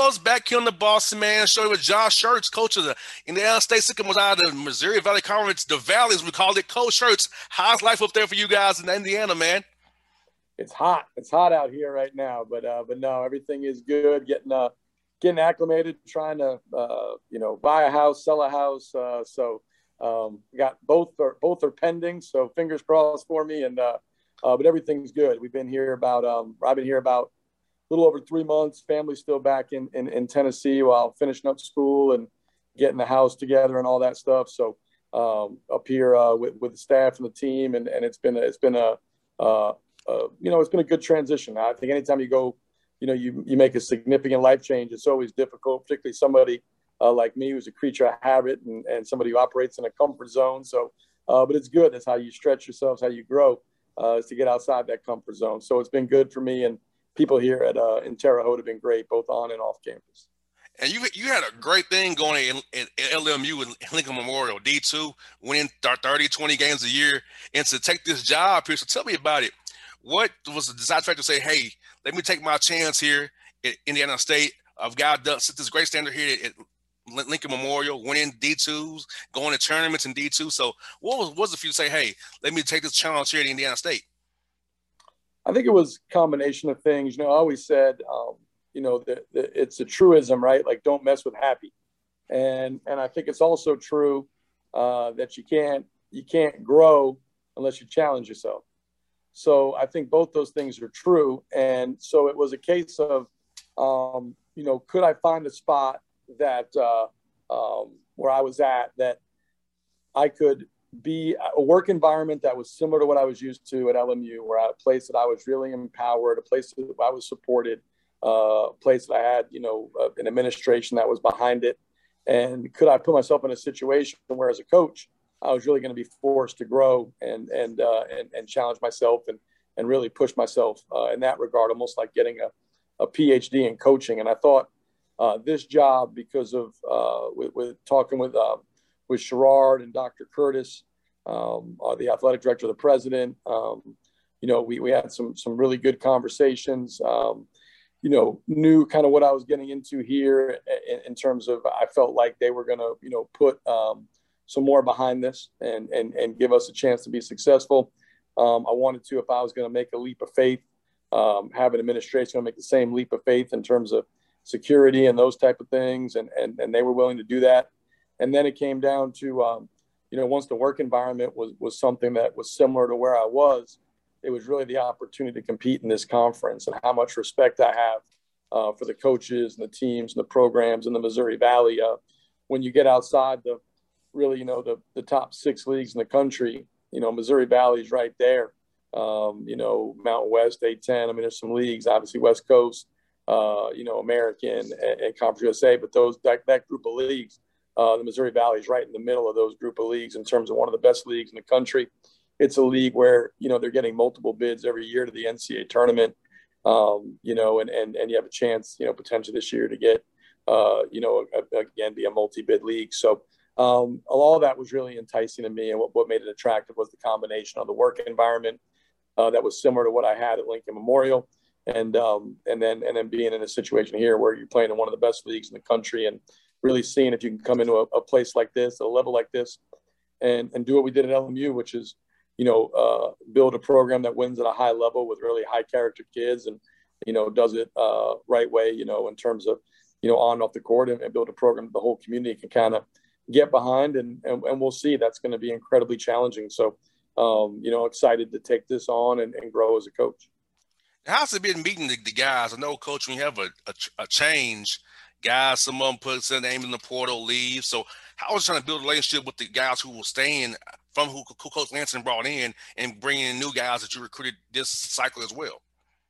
Wells back here on the Boston Man Show with Josh Schertz, coach of the Indiana State Sycamores out of the Missouri Valley Conference, the Valley, as we called it. Coach Schertz, how's life up there for you guys in Indiana, man? It's hot. It's hot out here right now, but no, everything is good. Getting acclimated, trying to buy a house, sell a house. Got both are pending. So fingers crossed for me, but everything's good. I've been here about a little over 3 months. Family's still back in Tennessee while finishing up school and getting the house together and all that stuff. So up here with the staff and the team, and it's been a good transition. I think anytime you go, you make a significant life change, it's always difficult, particularly somebody like me who's a creature of habit and somebody who operates in a comfort zone. So, but it's good. That's how you stretch yourselves, how you grow, is to get outside that comfort zone. So it's been good for me, and people here in Terre Haute have been great, both on and off campus. And you had a great thing going at LMU with Lincoln Memorial, D2, winning 30, 20 games a year, and to take this job here. So tell me about it. What was the deciding factor to say, hey, let me take my chance here at Indiana State? I've got set this great standard here at Lincoln Memorial, winning D2s, going to tournaments in D2. So what was it for you to say, hey, let me take this challenge here at Indiana State? I think it was a combination of things. I always said, it's a truism, right? Like, don't mess with happy. And I think it's also true that you can't grow unless you challenge yourself. So I think both those things are true. And so it was a case of, could I find a spot that where I was at that I could be a work environment that was similar to what I was used to at LMU, where a place that I was really empowered, a place that I was supported, a place that I had, an administration that was behind it. And could I put myself in a situation where, as a coach, I was really going to be forced to grow and challenge myself and really push myself in that regard, almost like getting a PhD in coaching. And I thought this job, because of with talking with Sherrard and Dr. Curtis, the athletic director of the president, we had some really good conversations. Knew kind of what I was getting into here in terms of, I felt like they were going to, put some more behind this and give us a chance to be successful. I wanted to, if I was going to make a leap of faith, have an administration make the same leap of faith in terms of security and those type of things. And they were willing to do that. And then it came down to, once the work environment was something that was similar to where I was, it was really the opportunity to compete in this conference, and how much respect I have for the coaches and the teams and the programs in the Missouri Valley. When you get outside the top 6 leagues in the country, Missouri Valley is right there. Mountain West, A10. I mean, there's some leagues, obviously West Coast, American and Conference USA, but that group of leagues, the Missouri Valley is right in the middle of those group of leagues in terms of one of the best leagues in the country. It's a league where, they're getting multiple bids every year to the NCAA tournament, and you have a chance, potentially this year to get, again, be a multi-bid league. So all of that was really enticing to me. And what made it attractive was the combination of the work environment that was similar to what I had at Lincoln Memorial. And then being in a situation here where you're playing in one of the best leagues in the country, and really seeing if you can come into a place like this, at a level like this, and do what we did at LMU, which is, build a program that wins at a high level with really high character kids, and, does it right way, in terms of, on and off the court, and build a program that the whole community can kind of get behind. And we'll see. That's going to be incredibly challenging. So, excited to take this on and grow as a coach. How's it been meeting the guys? I know, Coach, when you have a change, guys, some of them put their name in the portal, leave. So how was trying to build a relationship with the guys who were staying from who Coach Lansing brought in, and bringing in new guys that you recruited this cycle as well?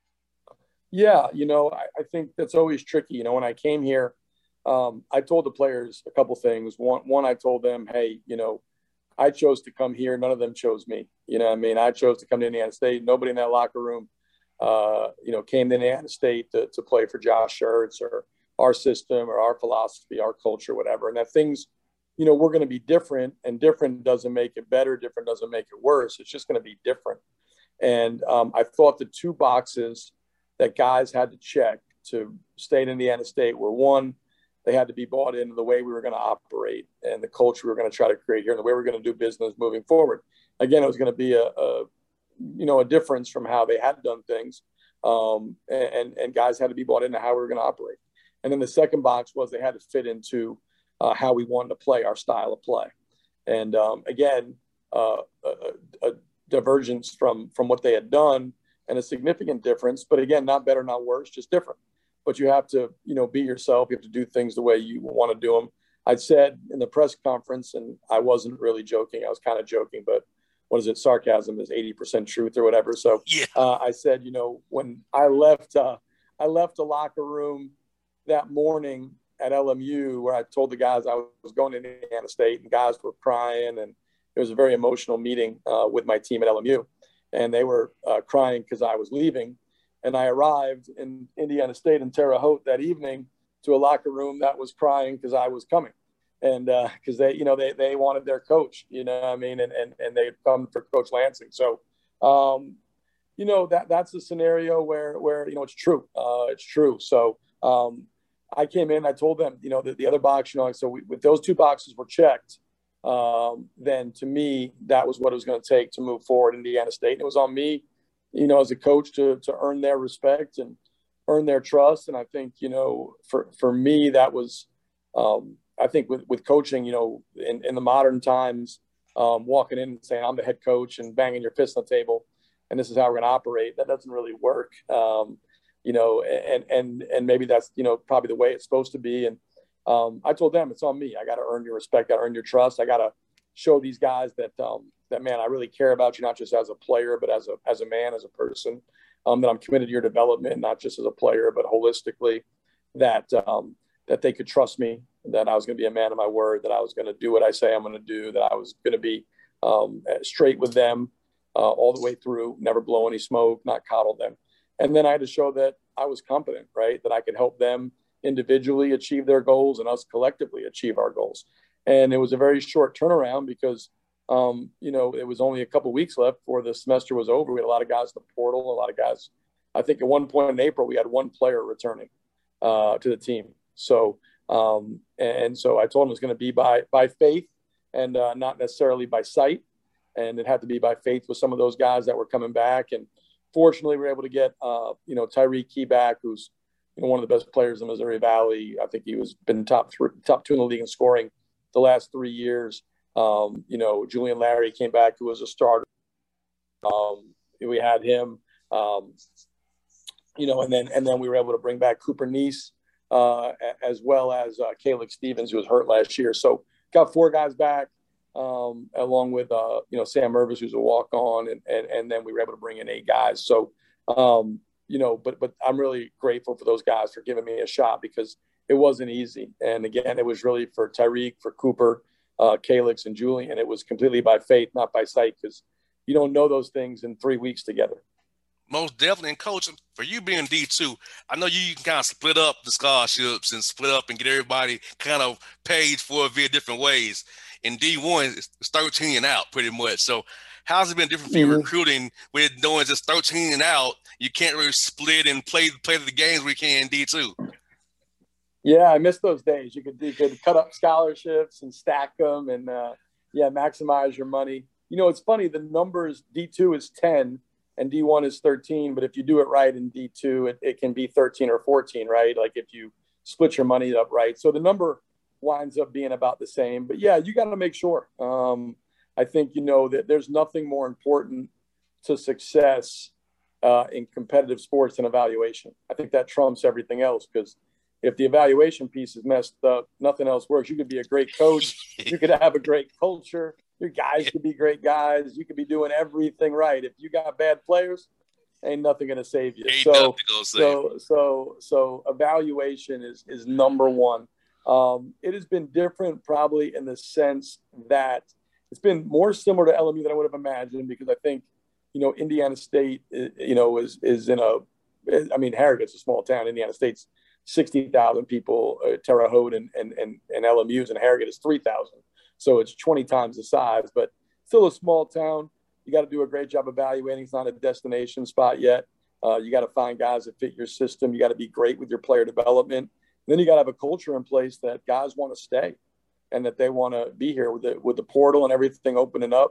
Yeah, I think that's always tricky. When I came here, I told the players a couple things. One, I told them, hey, I chose to come here. None of them chose me. I chose to come to Indiana State. Nobody in that locker room, came to Indiana State to play for Josh Schertz or our system or our philosophy, our culture, whatever. And that things, we're going to be different, and different doesn't make it better. Different doesn't make it worse. It's just going to be different. And I thought the 2 boxes that guys had to check to stay at Indiana State were, one, they had to be bought into the way we were going to operate and the culture we were going to try to create here and the way we were going to do business moving forward. Again, it was going to be a difference from how they had done things. And guys had to be bought into how we were going to operate. And then the second box was they had to fit into how we wanted to play, our style of play. And again, a divergence from what they had done and a significant difference, but again, not better, not worse, just different. But you have to, be yourself. You have to do things the way you want to do them. I said in the press conference, and I wasn't really joking. I was kind of joking, but what is it? Sarcasm is 80% truth or whatever. So yeah. I said, when I left the locker room that morning at LMU, where I told the guys I was going to Indiana State, and guys were crying, and it was a very emotional meeting with my team at LMU, and they were crying because I was leaving. And I arrived in Indiana State in Terre Haute that evening to a locker room that was crying because I was coming. And because they wanted their coach, and they had come for Coach Lansing. So, that's a scenario where it's true. It's true. So I came in, I told them, the other box, so with those two boxes were checked, then to me, that was what it was going to take to move forward in Indiana State. And it was on me, as a coach to earn their respect and earn their trust. And I think, for me, that was, I think with coaching, in the modern times, walking in and saying, I'm the head coach and banging your fist on the table and this is how we're going to operate, that doesn't really work. And maybe that's, probably the way it's supposed to be. And I told them it's on me. I got to earn your respect. I got to earn your trust. I got to show these guys that, man, I really care about you, not just as a player, but as a man, as a person, that I'm committed to your development, not just as a player, but holistically, that they could trust me, that I was going to be a man of my word, that I was going to do what I say I'm going to do, that I was going to be straight with them all the way through, never blow any smoke, not coddle them. And then I had to show that I was competent, right? That I could help them individually achieve their goals and us collectively achieve our goals. And it was a very short turnaround because, it was only a couple of weeks left before the semester was over. We had a lot of guys in the portal, a lot of guys. I think at one point in April, we had one player returning to the team. So, and so I told him it was going to be by faith and not necessarily by sight. And it had to be by faith with some of those guys that were coming back. And fortunately, we were able to get, Tyreek Key back, who's one of the best players in Missouri Valley. I think he was been top two in the league in scoring the last 3 years. Julian Larry came back, who was a starter. We had him, and then we were able to bring back Cooper Neese, as well as Caleb Stevens, who was hurt last year. So got 4 guys back, along with Sam Mervis, who's a walk-on, and then we were able to bring in 8 guys. So but I'm really grateful for those guys for giving me a shot because it wasn't easy. And again, it was really for Tyreek, for Cooper, Calix, and Julian. It was completely by faith, not by sight, because you don't know those things in 3 weeks together. Most definitely. And coach, for you being D2, I know you can kind of split up the scholarships and split up and get everybody kind of paid for it via different ways. In D1, it's 13 and out pretty much. So how's it been different for you recruiting with knowing just 13 and out? You can't really split and play the games we can in D2. Yeah, I miss those days. You could cut up scholarships and stack them and, maximize your money. It's funny. The numbers, D2 is 10 and D1 is 13. But if you do it right in D2, it can be 13 or 14, right? Like if you split your money up right. So the number winds up being about the same. But, yeah, you got to make sure. I think, that there's nothing more important to success in competitive sports than evaluation. I think that trumps everything else because if the evaluation piece is messed up, nothing else works. You could be a great coach. You could have a great culture. Your guys could be great guys. You could be doing everything right. If you got bad players, ain't nothing going to save you. So evaluation is number one. It has been different probably in the sense that it's been more similar to LMU than I would have imagined because I think, Indiana State, is in Harrogate's a small town. Indiana State's 60,000 people, Terre Haute and LMU's, and Harrogate is 3,000. So it's 20 times the size, but still a small town. You got to do a great job evaluating. It's not a destination spot yet. You got to find guys that fit your system. You got to be great with your player development. And then you got to have a culture in place that guys want to stay and that they want to be here with the portal and everything opening up.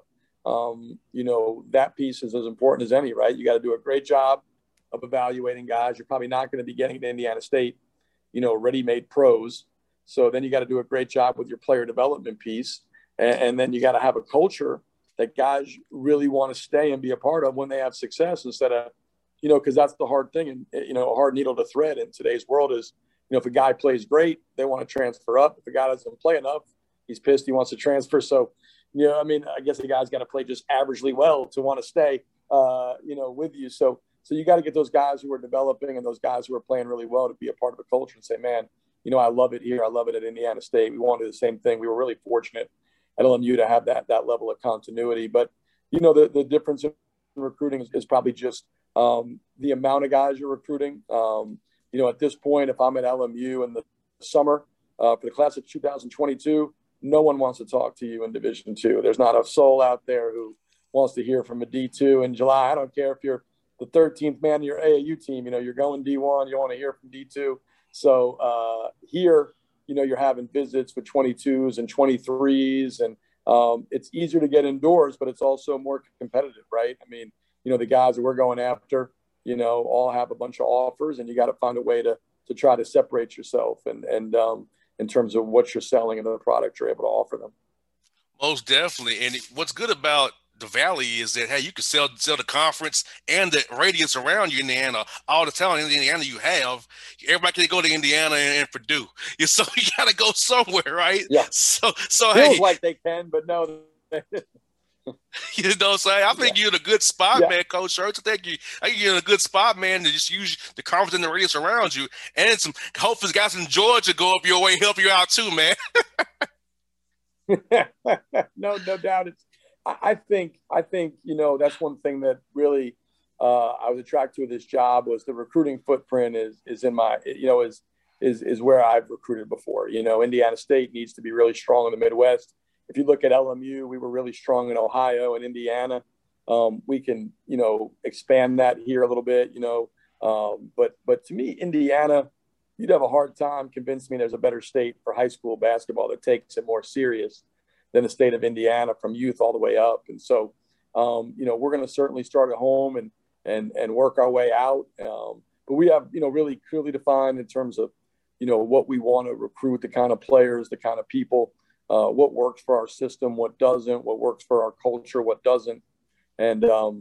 That piece is as important as any, right? You got to do a great job of evaluating guys. You're probably not going to be getting to Indiana State, ready-made pros. So then you got to do a great job with your player development piece. And then you got to have a culture that guys really want to stay and be a part of when they have success instead of, because that's the hard thing. And, a hard needle to thread in today's world is, if a guy plays great, they want to transfer up. If a guy doesn't play enough, he's pissed, he wants to transfer. So, I guess the guy's got to play just averagely well to want to stay, with you. So you got to get those guys who are developing and those guys who are playing really well to be a part of the culture and say, man, I love it here. I love it at Indiana State. We wanted the same thing. We were really fortunate at LMU to have that level of continuity. But, the difference in recruiting is probably just the amount of guys you're recruiting. At this point, if I'm at LMU in the summer for the class of 2022, no one wants to talk to you in Division II. There's not a soul out there who wants to hear from a D2 in July. I don't care if you're the 13th man in your AAU team. You're going D1. You want to hear from D2. So here, you're having visits with 22s and 23s, and it's easier to get indoors, but it's also more competitive, right? I mean, the guys that we're going after, all have a bunch of offers, and you got to find a way to try to separate yourself and in terms of what you're selling and the product you're able to offer them. Most definitely. And what's good about the Valley is that, hey, you can sell the conference and the radius around you, Indiana, all the talent in Indiana you have. Everybody can go to Indiana and Purdue. So you got to go somewhere, right? Yeah. So feels like they can, but no. You know what I'm saying? I think you're in a good spot, man, Coach Schertz. I think you're in a good spot, man, to just use the conference and the radius around you. And some hopefully guys in Georgia go up your way, help you out too, man. No doubt. I think that's one thing that really I was attracted to this job was the recruiting footprint is in my is where I've recruited before. Indiana State needs to be really strong in the Midwest. If you look at LMU, we were really strong in Ohio and Indiana. We can, expand that here a little bit, but to me, Indiana, you'd have a hard time convincing me there's a better state for high school basketball that takes it more serious than the state of Indiana from youth all the way up. And so, we're going to certainly start at home and work our way out. But we have, really clearly defined in terms of, what we want to recruit, the kind of players, the kind of people, what works for our system, what doesn't, what works for our culture, what doesn't. And,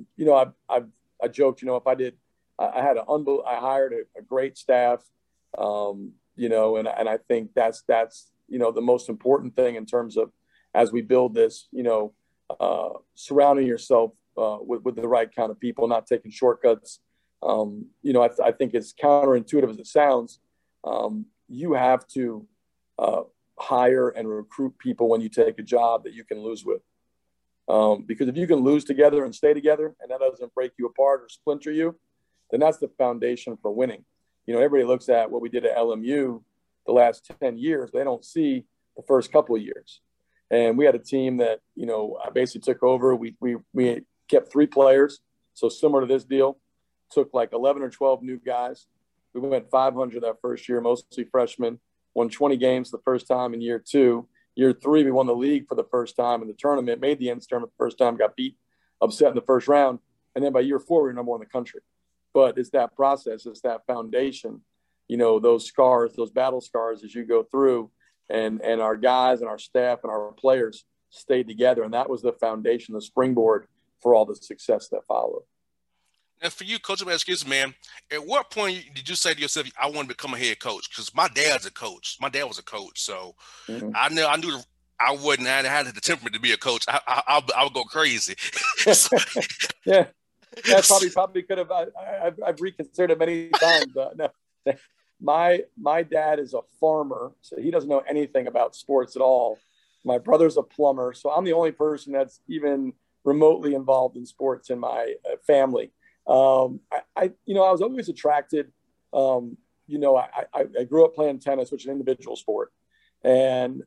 I joked, if I hired a great staff, and I think that's, the most important thing in terms of, as we build this, surrounding yourself with the right kind of people, not taking shortcuts. I think it's counterintuitive as it sounds. You have to hire and recruit people when you take a job that you can lose with. Because if you can lose together and stay together and that doesn't break you apart or splinter you, then that's the foundation for winning. Everybody looks at what we did at LMU the last 10 years. They don't see the first couple of years. And we had a team that, I basically took over. We kept 3 players. So similar to this deal, took like 11 or 12 new guys. We went 500 that first year, mostly freshmen, won 20 games the first time in year 2. Year 3, we won the league for the first time in the tournament, made the NCAA tournament the first time, got beat, upset in the first round. And then by year 4, we were number 1 in the country. But it's that process, it's that foundation, those scars, those battle scars as you go through. And our guys and our staff and our players stayed together. And that was the foundation, the springboard for all the success that followed. And for you, Coach, I'm asking you, man, at what point did you say to yourself, I want to become a head coach? Because my dad's a coach. My dad was a coach. So I knew I wouldn't have had the temperament to be a coach. I would go crazy. Yeah. That probably could have. I've reconsidered it many times. No. My dad is a farmer, so he doesn't know anything about sports at all. My brother's a plumber, so I'm the only person that's even remotely involved in sports in my family. I was always attracted. I grew up playing tennis, which is an individual sport, and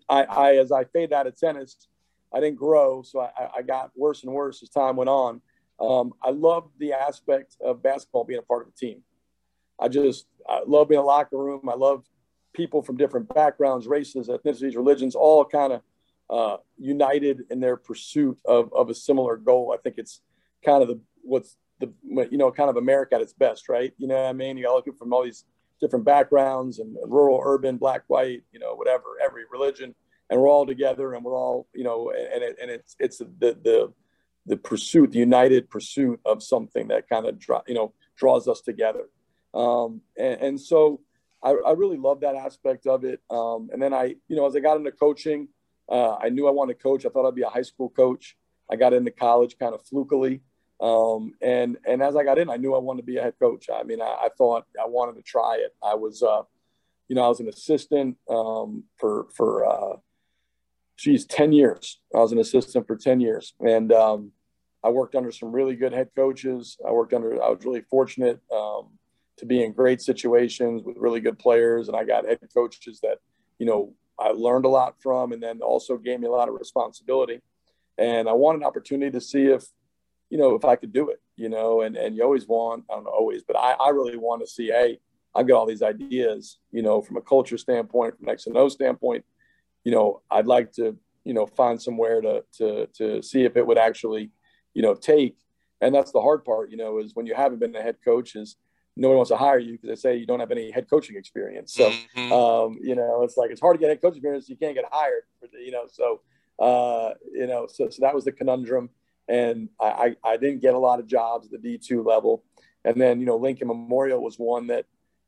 as I faded out of tennis, I didn't grow, so I got worse and worse as time went on. I love the aspect of basketball being a part of a team. I love being in a locker room. I love people from different backgrounds, races, ethnicities, religions, all kind of united in their pursuit of a similar goal. I think it's kind of kind of America at its best, right? You know what I mean? You got people from all these different backgrounds and rural, urban, black, white, whatever, every religion, and we're all together, and we're all, it's the pursuit, the united pursuit of something that kind of draws us together. And so I really love that aspect of it. And then as I got into coaching, I knew I wanted to coach. I thought I'd be a high school coach. I got into college kind of flukily. And as I got in, I knew I wanted to be a head coach. I mean, I thought I wanted to try it. I was an assistant for 10 years. I was an assistant for 10 years. And I worked under some really good head coaches. I was really fortunate to be in great situations with really good players. And I got head coaches that, I learned a lot from, and then also gave me a lot of responsibility. And I wanted an opportunity to see if I could do it, and you always want, I don't know, always, but I really want to see, hey, I've got all these ideas, from a culture standpoint, from X and O standpoint, I'd like to, find somewhere to see if it would actually, take. And that's the hard part, is when you haven't been a head coach, is no one wants to hire you because they say you don't have any head coaching experience. So, it's like, it's hard to get head coaching experience. You can't get hired, so that was the conundrum. And I didn't get a lot of jobs at the D2 level. And then, Lincoln Memorial was one that,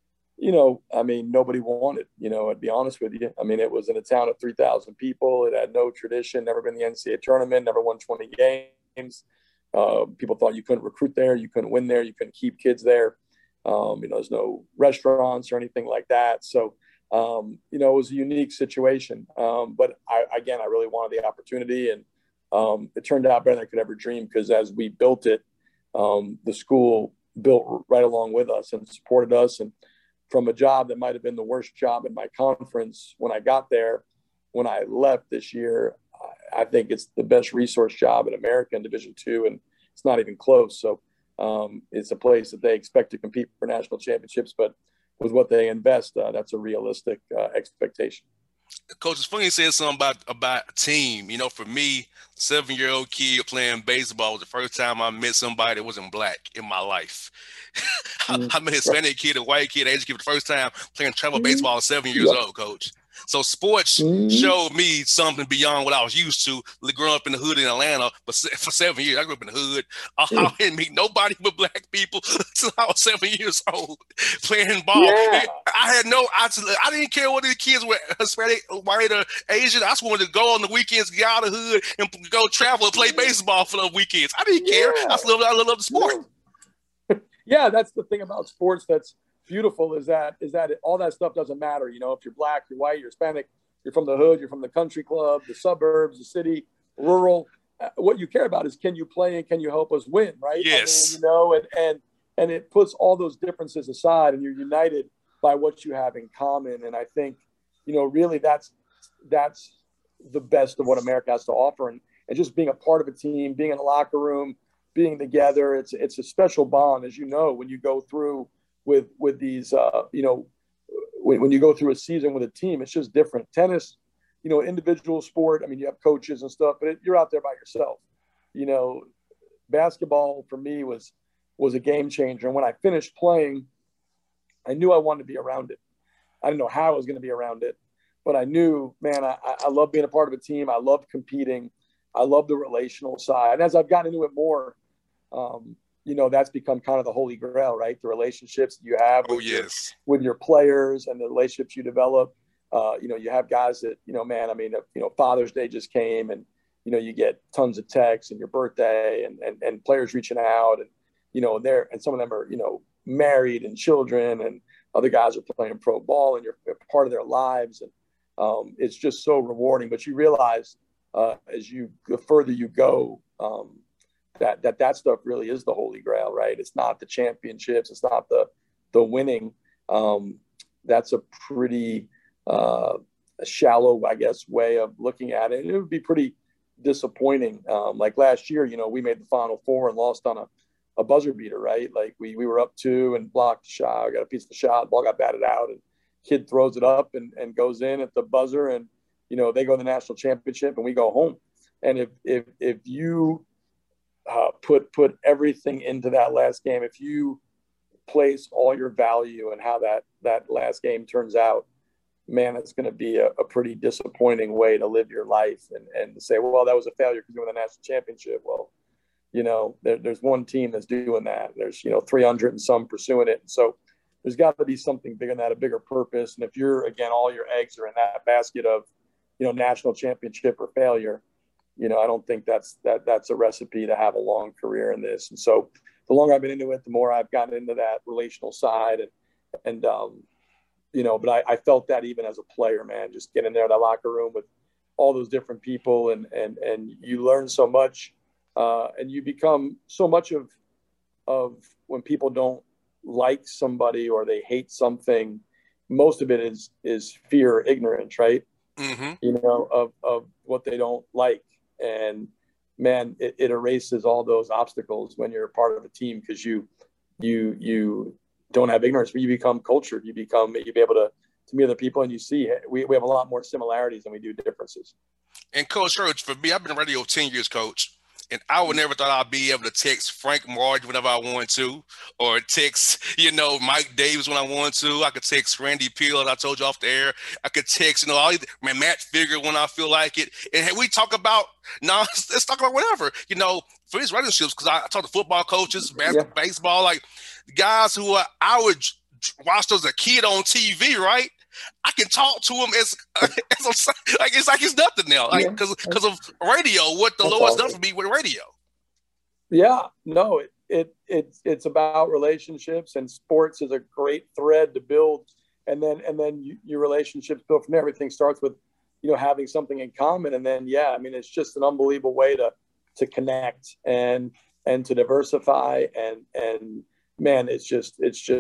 nobody wanted, I'd be honest with you. I mean, it was in a town of 3,000 people. It had no tradition, never been in the NCAA tournament, never won 20 games. People thought you couldn't recruit there. You couldn't win there. You couldn't keep kids there. There's no restaurants or anything like that. So, it was a unique situation. But I really wanted the opportunity, and it turned out better than I could ever dream, because as we built it, the school built right along with us and supported us. And from a job that might have been the worst job in my conference when I got there, when I left this year, I think it's the best resource job in America in Division II, and it's not even close. So it's a place that they expect to compete for national championships, but with what they invest, that's a realistic expectation. Coach, it's funny you said something about a team. For me, 7-year-old kid playing baseball was the first time I met somebody that wasn't black in my life. I met a Hispanic kid, a white kid, Asian kid for the first time playing travel baseball at 7 years old, Coach. So sports showed me something beyond what I was used to growing up in the hood in Atlanta. But for 7 years, I grew up in the hood. I didn't meet nobody but black people until I was 7 years old playing ball. Yeah. I didn't care whether the kids were Hispanic, white, or Asian. I just wanted to go on the weekends, get out of the hood, and go travel and play baseball for the weekends. I didn't care. I love the sport. Yeah, that's the thing about sports that's beautiful, is that all that stuff doesn't matter. If you're black, you're white, you're Hispanic, you're from the hood, you're from the country club, the suburbs, the city, rural. What you care about is, can you play and can you help us win, right? Yes. And it puts all those differences aside, and you're united by what you have in common. And I think, really that's the best of what America has to offer. And just being a part of a team, being in a locker room, being together, it's a special bond, as when you go through with these, when you go through a season with a team, it's just different. Tennis, individual sport. I mean, you have coaches and stuff, but you're out there by yourself. Basketball for me was a game changer. And when I finished playing, I knew I wanted to be around it. I didn't know how I was going to be around it, but I knew, man, I love being a part of a team. I love competing. I love the relational side. And as I've gotten into it more, that's become kind of the holy grail, right? The relationships you have with your players and the relationships you develop. You have guys that, Father's Day just came, and, you get tons of texts, and your birthday, and players reaching out, and some of them are, married and children, and other guys are playing pro ball, and you're part of their lives. And it's just so rewarding. But you realize the further you go, that stuff really is the holy grail, right? It's not the championships. It's not the winning. That's a pretty shallow, I guess, way of looking at it. And it would be pretty disappointing. Like last year, we made the Final Four and lost on a buzzer beater, right? Like we were up 2 and blocked the shot, got a piece of the shot, ball got batted out, and kid throws it up and goes in at the buzzer, and they go to the national championship and we go home. And if you put everything into that last game, if you place all your value and how that last game turns out, man, it's going to be a pretty disappointing way to live your life and to say, well, that was a failure because we won the national championship. Well, there's one team that's doing that. There's 300 and some pursuing it. And so there's got to be something bigger than that, a bigger purpose. And if you're, again, all your eggs are in that basket of national championship or failure, I don't think that's a recipe to have a long career in this. And so the longer I've been into it, the more I've gotten into that relational side and but I felt that even as a player, man, just getting there in that locker room with all those different people and you learn so much and you become so much of when people don't like somebody or they hate something, most of it is fear or ignorance, right? Mm-hmm. Of what they don't like. And man, it erases all those obstacles when you're a part of a team because you don't have ignorance, but you become cultured. You'll be able to meet other people and you see we have a lot more similarities than we do differences. And Coach Church, for me, I've been in radio 10 years, Coach. And I would never thought I'd be able to text Frank Martin whenever I wanted to, or text, Mike Davis when I wanted to. I could text Randy Peel, as I told you off the air. I could text, Matt Figure when I feel like it. And we talk about, let's talk about whatever, for these relationships, because I talk to football coaches, baseball, like guys who I would watch as a kid on TV, right? I can talk to him as like it's like it's nothing now, like because of radio. What the Lord's done for me with radio. Yeah, no, it's about relationships, and sports is a great thread to build, and then your relationships build from there. Everything starts with having something in common, and then it's just an unbelievable way to connect and to diversify, and man, it's just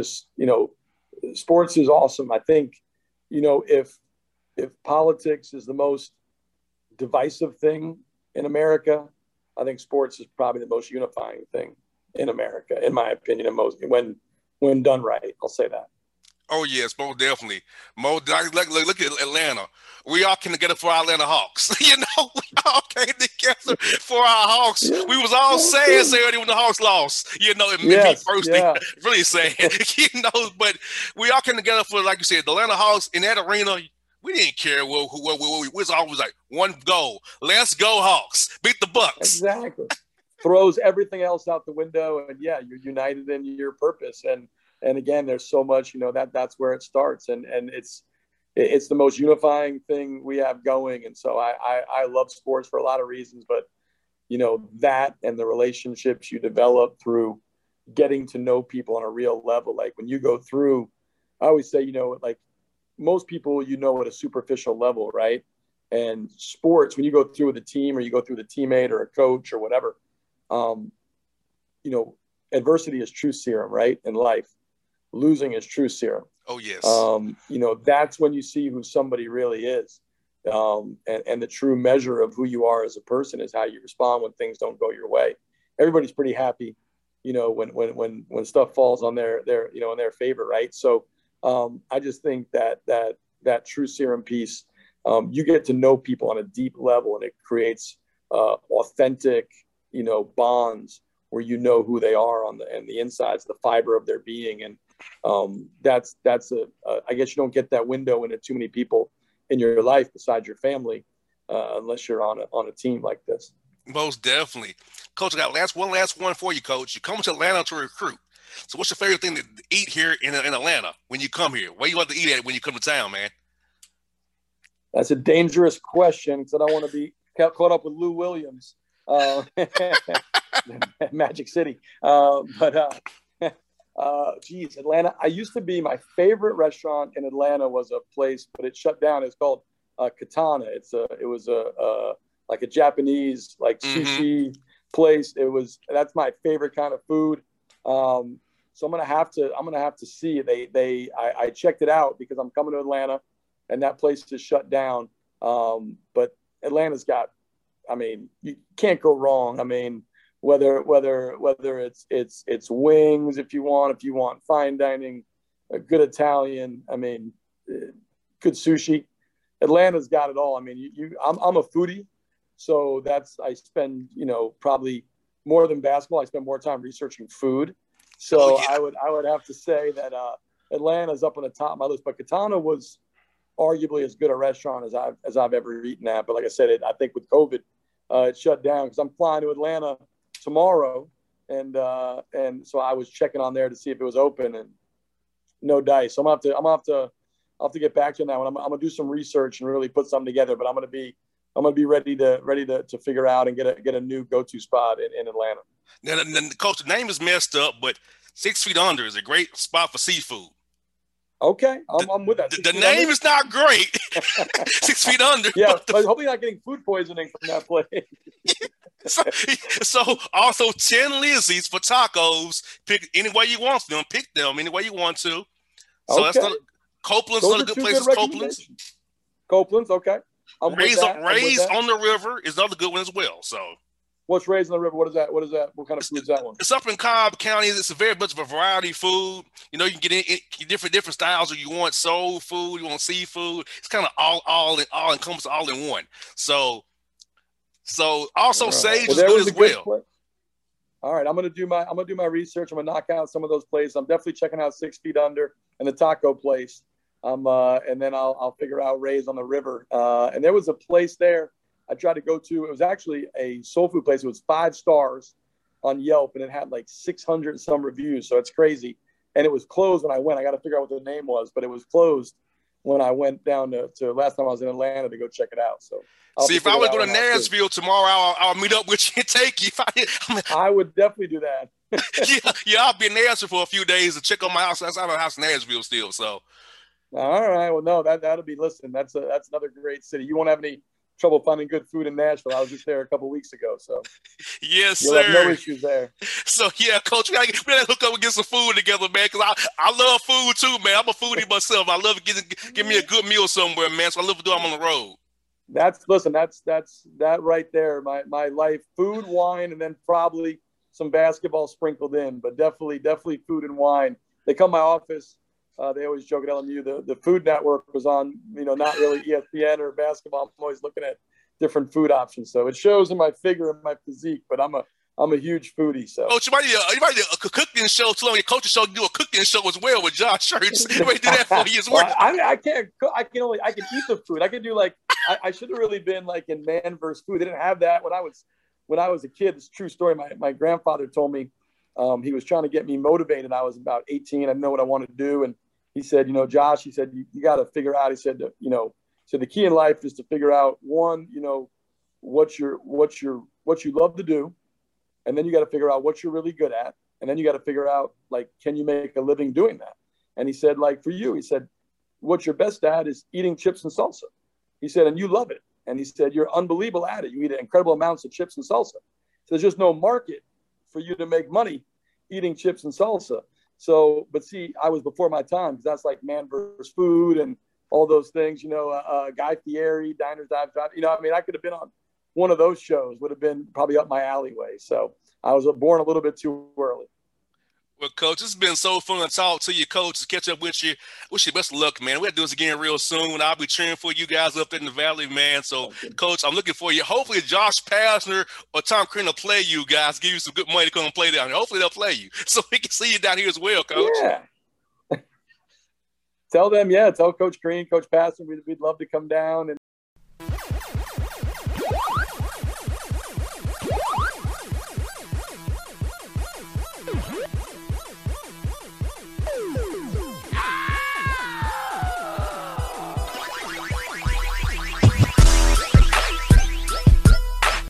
sports is awesome. I think. If politics is the most divisive thing in America, I think sports is probably the most unifying thing in America, in my opinion, and most when done right. I'll say that. Oh yes, most definitely. Look at Atlanta. We all came together for our Atlanta Hawks. We all came together for our Hawks. Yeah. We was all sad when the Hawks lost. Me personally, really sad. But we all came together for, like you said, the Atlanta Hawks in that arena. We didn't care what we was always like one goal. Let's go Hawks. Beat the Bucks. Exactly. Throws everything else out the window, and you're united in your purpose. And again, there's so much, that's where it starts. And it's the most unifying thing we have going. And so I love sports for a lot of reasons, but, that and the relationships you develop through getting to know people on a real level. Like when you go through, I always say, like most people, at a superficial level, right? And sports, when you go through with a team or you go through the teammate or a coach or whatever, adversity is true serum, right? In life. Losing is true serum. Oh, yes. That's when you see who somebody really is. And the true measure of who you are as a person is how you respond when things don't go your way. Everybody's pretty happy, when stuff falls on their in their favor, right? So I just think that true serum piece, you get to know people on a deep level, and it creates authentic, bonds where who they are on the insides, the fiber of their being. And that's I guess you don't get that window into too many people in your life besides your family, unless you're on a team like this. Most definitely. Coach, I got one last one for you, Coach. You come to Atlanta to recruit. So what's your favorite thing to eat here in Atlanta when you come here? Where you want to eat at when you come to town, man? That's a dangerous question because I don't want to be caught up with Lou Williams. Magic City. Atlanta. I used to be, my favorite restaurant in Atlanta was a place, but it shut down. It's called Katana. It was like a Japanese sushi place. That's my favorite kind of food. So I'm gonna have to see. I checked it out because I'm coming to Atlanta, and that place is shut down. But Atlanta's got I mean, you can't go wrong. I mean, whether it's wings if you want fine dining, a good Italian. I mean, good sushi. Atlanta's got it all. I mean, I'm a foodie, so I spend probably more than basketball. I spend more time researching food. So I would have to say that Atlanta's up on the top of my list. But Katana was arguably as good a restaurant as I've ever eaten at. But like I said, I think with COVID, it shut down because I'm flying to Atlanta tomorrow, and so I was checking on there to see if it was open, and no dice. So I'm gonna have to get back to that one. I'm gonna do some research and really put something together. But I'm gonna be ready to figure out and get a new go-to spot in Atlanta. Now, coach, the name is messed up, but 6 Feet Under is a great spot for seafood. Okay, I'm with that. The name is not great. 6 Feet Under. Yeah, but hopefully not getting food poisoning from that place. so also 10 Lizzie's for tacos. Pick any way you want them. Pick them any way you want to. So okay. That's Copeland's another good place. Copeland's, okay. Ray's on the River is another good one as well. So what's Ray's on the River? What is that? What kind of food is that one? It's up in Cobb County. It's a very much of a variety of food. You know, you can get in different styles. Or you want soul food, you want seafood. It's kind of all encompassed, all in one. So also Sage is good as well. All right, I'm gonna do my research. I'm gonna knock out some of those places. I'm definitely checking out 6 Feet Under and the taco place. And then I'll figure out Ray's on the River. And there was a place there I tried to go to. It was actually a soul food place. It was 5 stars on Yelp, and it had like 600 and some reviews. So it's crazy. And it was closed when I went. I got to figure out what the name was, but it was closed when I went down to last time I was in Atlanta to go check it out. So see, if I would go to Nashville tomorrow, I'll meet up with you and take you. I would definitely do that. yeah, I'll be in Nashville for a few days to check on my house. I have a house in Nashville still. So, all right. Well, no, that'll be. Listen, that's another great city. You won't have any trouble finding good food in Nashville. I was just there a couple weeks ago, so yes, you'll sir. have no issues there. So yeah, Coach, we gotta hook up and get some food together, man. Because I love food too, man. I'm a foodie myself. I love give me a good meal somewhere, man. So I love to do. I'm on the road. That's that right there. My life, food, wine, and then probably some basketball sprinkled in, but definitely food and wine. They come to my office. They always joke at LMU, the Food Network was on, not really ESPN or basketball. I'm always looking at different food options. So it shows in my figure and my physique, but I'm a huge foodie. So Coach, you might need a cooking show too. Your coaching show, do a cooking show as well with Josh Schertz. You might do that for you as well. I can't cook. I can eat the food. I can do I should have really been like in Man vs. Food. They didn't have that when I was a kid. It's a true story. My grandfather told me he was trying to get me motivated. I was about 18. I didn't know what I wanted to do. And he said, Josh, he said, you got to figure out, he said, so the key in life is to figure out one, what you love to do. And then you got to figure out what you're really good at. And then you got to figure out, can you make a living doing that? And he said, for you, he said, what you're best at is eating chips and salsa. He said, and you love it. And he said, you're unbelievable at it. You eat incredible amounts of chips and salsa. So there's just no market for you to make money eating chips and salsa. So, but see, I was before my time because that's like Man vs. Food and all those things, Guy Fieri, Diners, Dives, I could have been on one of those shows, would have been probably up my alleyway. So I was born a little bit too early. Well, Coach, it's been so fun to talk to you, Coach, to catch up with you. Wish you best of luck, man. We'll do this again real soon. I'll be cheering for you guys up there in the Valley, man. So, Coach, I'm looking for you. Hopefully, Josh Pastner or Tom Crean will play you guys, give you some good money to come and play down here. Hopefully, they'll play you so we can see you down here as well, Coach. Yeah. Tell them, tell Coach Crean, Coach Pastner, we'd love to come down and